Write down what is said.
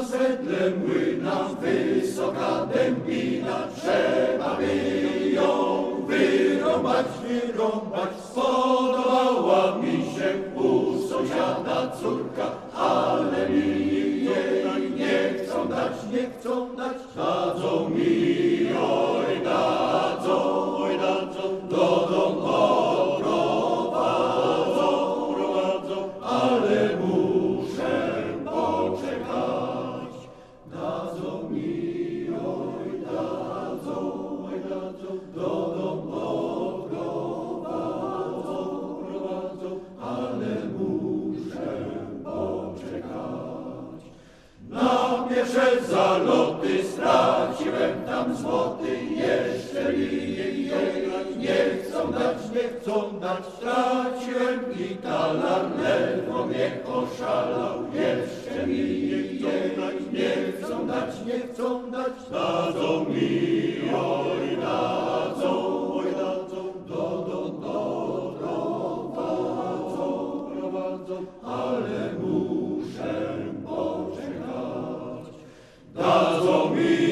sedle młyna, wysoka dębina, trzeba by ją wyrąbać. Spodobała mi się u sąsiada córka, ale mi jej nie chcą dać. Dadzą mi, oj dadzą, do domu prowadzą, ale muszę poczekać. Dadzą mi, oj dadzą, do domu prowadzą, ale muszę poczekać. Na pierwsze zaloty straciłem tam złoty, jeszcze mi jej nie chcą dać. Straciłem i talar, ledwo mnie oszalał, jeszcze mi jej nie chcą dać. Dadzą mi, oj dadzą, do domu prowadzą, ale muszę poczekać. Dadzą mi